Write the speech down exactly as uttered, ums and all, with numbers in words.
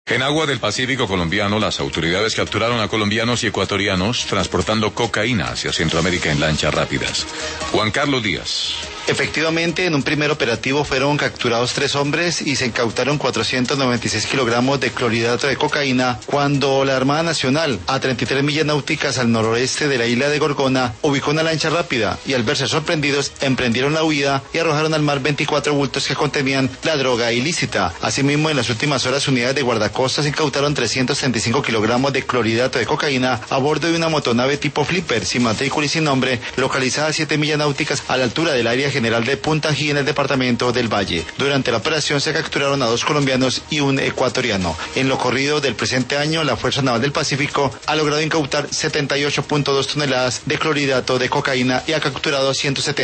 En agua del Pacífico colombiano, las autoridades capturaron a colombianos y ecuatorianos transportando cocaína hacia Centroamérica en lanchas rápidas. Juan Carlos Díaz. Efectivamente, en un primer operativo fueron capturados tres hombres y se incautaron cuatrocientos noventa y seis kilogramos de clorhidrato de cocaína cuando la Armada Nacional, a treinta y tres millas náuticas al noroeste de la isla de Gorgona, ubicó una lancha rápida y al verse sorprendidos emprendieron la huida y arrojaron al mar veinticuatro bultos que contenían la droga ilícita. Asimismo, en las últimas horas, unidades de guardacostas incautaron trescientos treinta y cinco kilogramos de clorhidrato de cocaína a bordo de una motonave tipo Flipper, sin matrícula y sin nombre, localizada a siete millas náuticas a la altura del área general de Punta Ají en el departamento del Valle. Durante la operación se capturaron a dos colombianos y un ecuatoriano. En lo corrido del presente año, la Fuerza Naval del Pacífico ha logrado incautar setenta y ocho punto dos toneladas de clorhidrato de cocaína y ha capturado ciento setenta